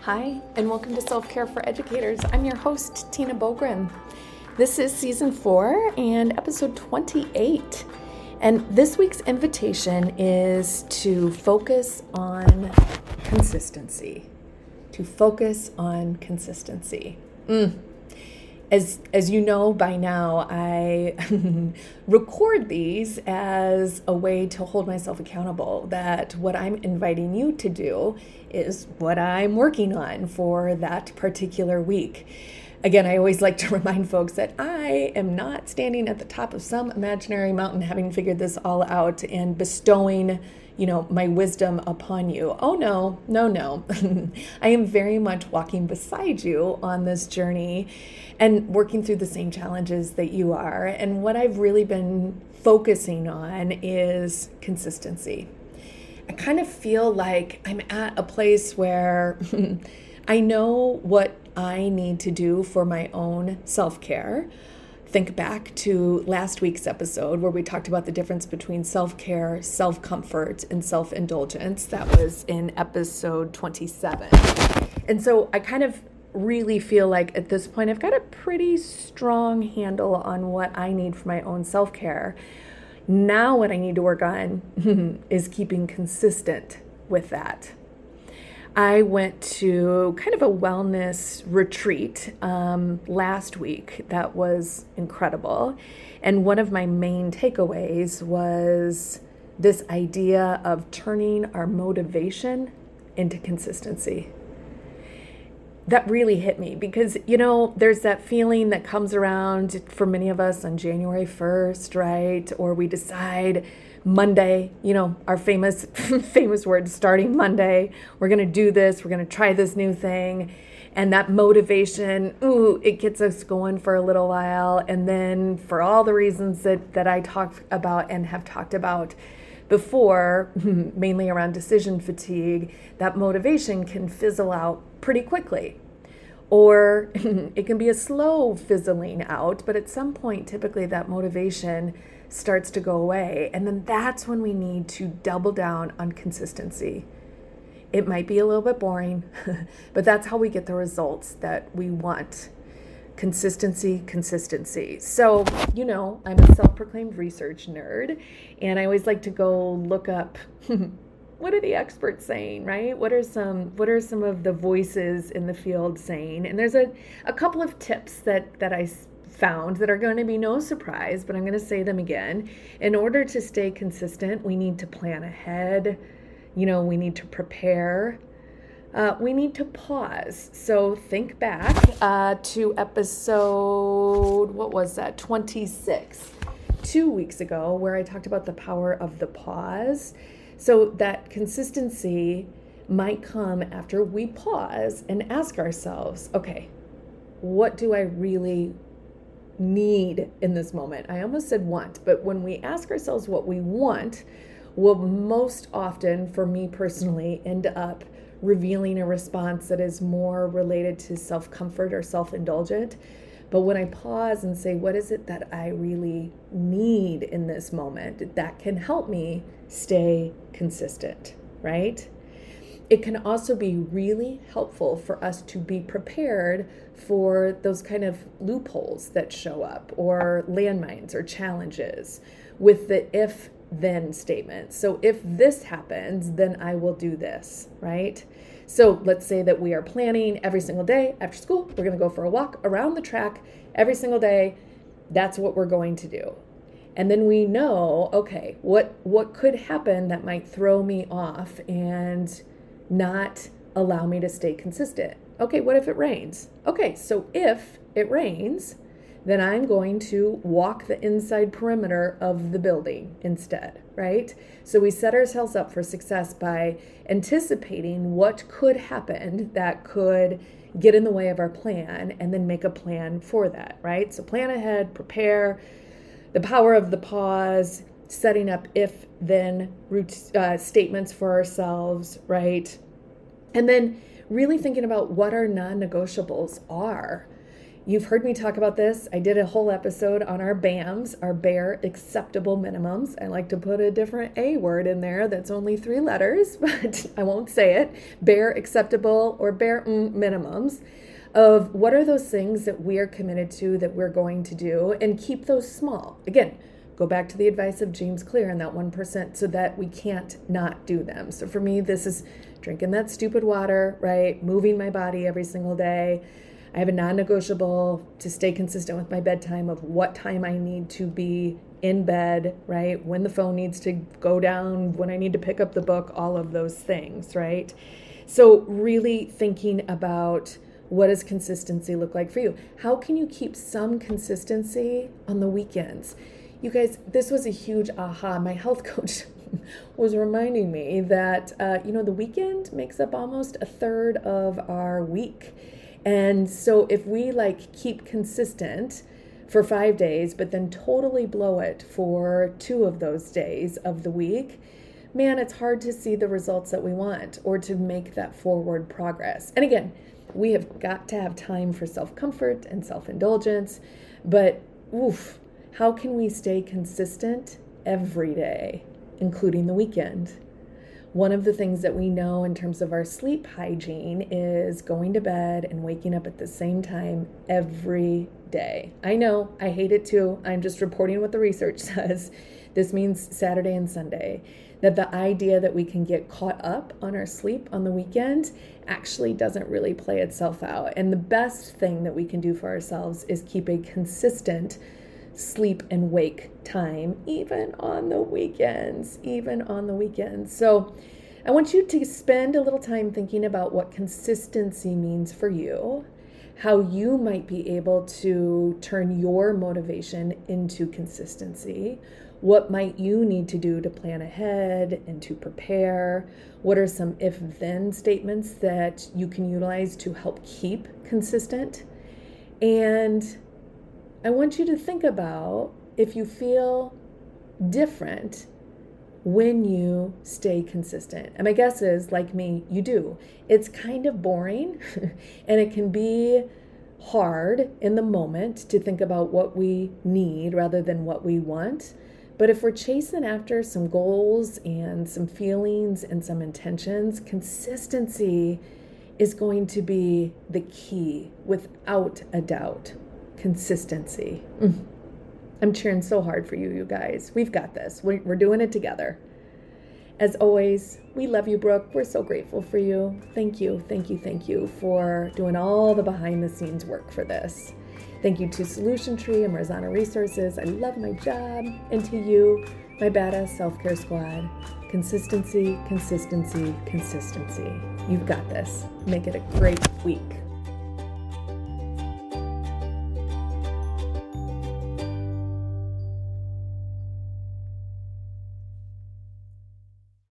Hi, and welcome to Self-Care for Educators. I'm your host, Tina Bogren. This is season 4 and episode 28. And this week's invitation is to focus on consistency. To focus on consistency. As you know by now, I record these as a way to hold myself accountable, that what I'm inviting you to do is what I'm working on for that particular week. Again, I always like to remind folks that I am not standing at the top of some imaginary mountain having figured this all out and bestowing my wisdom upon you. Oh, no. I am very much walking beside you on this journey and working through the same challenges that you are. And what I've really been focusing on is consistency. I kind of feel like I'm at a place where I know what I need to do for my own self-care. Think back to last week's episode where we talked about the difference between self-care, self-comfort, and self-indulgence. That was in episode 27. And so I kind of really feel like at this point I've got a pretty strong handle on what I need for my own self-care. Now what I need to work on is keeping consistent with that. I went to kind of a wellness retreat last week that was incredible. And one of my main takeaways was this idea of turning our motivation into consistency. That really hit me because, there's that feeling that comes around for many of us on January 1st, right? Or we decide Monday, our famous word, starting Monday, we're going to do this, we're going to try this new thing. And that motivation, it gets us going for a little while. And then for all the reasons that I talked about and have talked about before, mainly around decision fatigue, that motivation can fizzle out pretty quickly. Or it can be a slow fizzling out, but at some point, typically that motivation starts to go away. And then that's when we need to double down on consistency. It might be a little bit boring, but that's how we get the results that we want. Consistency. So, I'm a self-proclaimed research nerd, and I always like to go look up what are the experts saying, right? What are some of the voices in the field saying? And there's a couple of tips that I found that are going to be no surprise, but I'm going to say them again. In order to stay consistent, we need to plan ahead. We need to prepare. We need to pause. So think back to episode, 26, 2 weeks ago, where I talked about the power of the pause. So that consistency might come after we pause and ask ourselves, okay, what do I really need in this moment? I almost said want, but when we ask ourselves what we want, we'll most often, for me personally, end up revealing a response that is more related to self-comfort or self-indulgent. But when I pause and say, what is it that I really need in this moment, that can help me stay consistent, right? It can also be really helpful for us to be prepared for those kind of loopholes that show up, or landmines or challenges with the if-then statement. So if this happens, then I will do this, right? So let's say that we are planning every single day after school, we're going to go for a walk around the track every single day. That's what we're going to do. And then we know, okay, what could happen that might throw me off and not allow me to stay consistent? Okay, what if it rains? Okay, so if it rains, then I'm going to walk the inside perimeter of the building instead, right? So we set ourselves up for success by anticipating what could happen that could get in the way of our plan, and then make a plan for that, right? So plan ahead, prepare, the power of the pause, setting up if-then statements for ourselves, right? And then really thinking about what our non-negotiables are. You've heard me talk about this. I did a whole episode on our BAMs, our bare acceptable minimums. I like to put a different A word in there that's only 3 letters, but I won't say it. Bare acceptable or bare minimums of what are those things that we are committed to, that we're going to do, and keep those small. Again, go back to the advice of James Clear and that 1% so that we can't not do them. So for me, this is drinking that stupid water, right? Moving my body every single day. I have a non-negotiable to stay consistent with my bedtime of what time I need to be in bed, right? When the phone needs to go down, when I need to pick up the book, all of those things, right? So really thinking about what does consistency look like for you? How can you keep some consistency on the weekends? You guys, this was a huge aha. My health coach was reminding me that, the weekend makes up almost a third of our week. And so if we keep consistent for 5 days, but then totally blow it for 2 of those days of the week, man, it's hard to see the results that we want or to make that forward progress. And again, we have got to have time for self-comfort and self-indulgence, but how can we stay consistent every day, including the weekend? One of the things that we know in terms of our sleep hygiene is going to bed and waking up at the same time every day. I know, I hate it too. I'm just reporting what the research says. This means Saturday and Sunday. That the idea that we can get caught up on our sleep on the weekend actually doesn't really play itself out. And the best thing that we can do for ourselves is keep a consistent sleep and wake time, even on the weekends. So I want you to spend a little time thinking about what consistency means for you, how you might be able to turn your motivation into consistency. What might you need to do to plan ahead and to prepare? What are some if-then statements that you can utilize to help keep consistent? And I want you to think about if you feel different when you stay consistent. And my guess is, like me, you do. It's kind of boring and it can be hard in the moment to think about what we need rather than what we want. But if we're chasing after some goals and some feelings and some intentions, consistency is going to be the key without a doubt. Consistency. I'm cheering so hard for you, you guys. We've got this. We're doing it together. As always, we love you, Brooke. We're so grateful for you. Thank you for doing all the behind the scenes work for this. Thank you to Solution Tree and Marzana Resources. I love my job. And to you, my badass self-care squad. Consistency. You've got this. Make it a great week.